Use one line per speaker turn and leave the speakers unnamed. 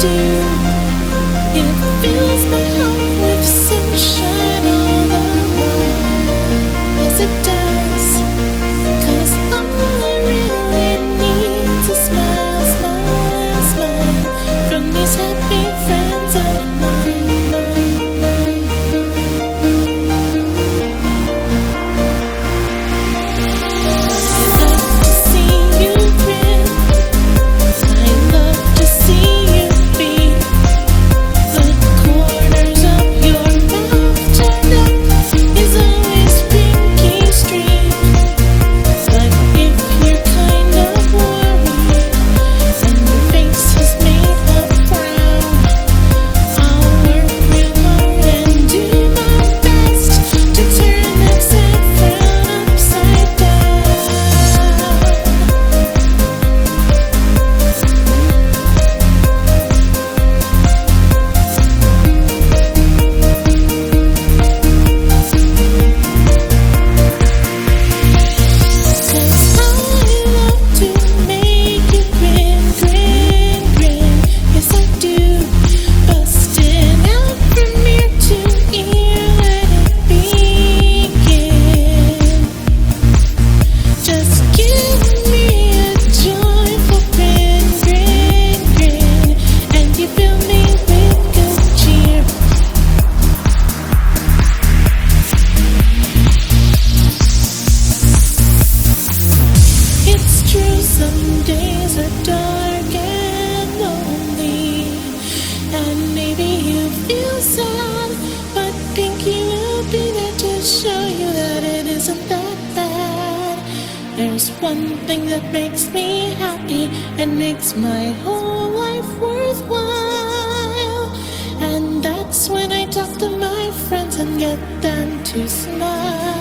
do. It fills my heart with sunshine all around. Yes, it does. 'Cause all I really need is a smile, smile, smile from these happy friends of mine. Some days are dark and lonely, and maybe you feel sad, but Pinky will be there to show you that it isn't that bad. There's one thing that makes me happy and makes my whole life worthwhile, and that's when I talk to my friends and get them to smile.